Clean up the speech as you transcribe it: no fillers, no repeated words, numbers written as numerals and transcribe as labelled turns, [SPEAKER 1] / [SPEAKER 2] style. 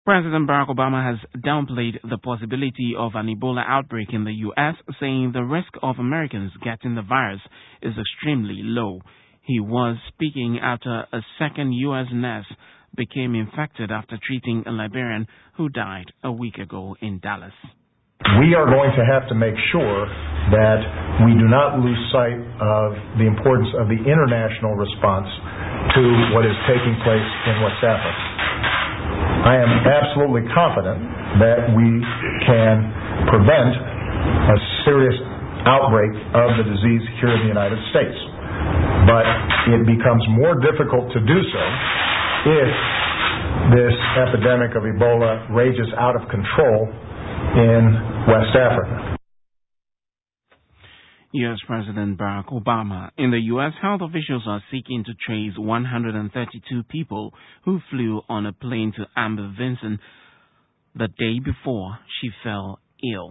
[SPEAKER 1] President Barack Obama has downplayed the possibility of an Ebola outbreak in the U.S., saying the risk of Americans getting the virus is extremely low. He was speaking after a second U.S. nurse became infected after treating a Liberian who died a week ago in Dallas.
[SPEAKER 2] We are going to have to make sure that we do not lose sight of the importance of the international response to what is taking place in West Africa. I am absolutely confident that we can prevent a serious outbreak of the disease here in the United States. But it becomes more difficult to do so if this epidemic of Ebola rages out of control in West Africa.
[SPEAKER 1] U.S. President Barack Obama. In the U.S., health officials are seeking to trace 132 people who flew on a plane to Amber Vinson the day before she fell ill.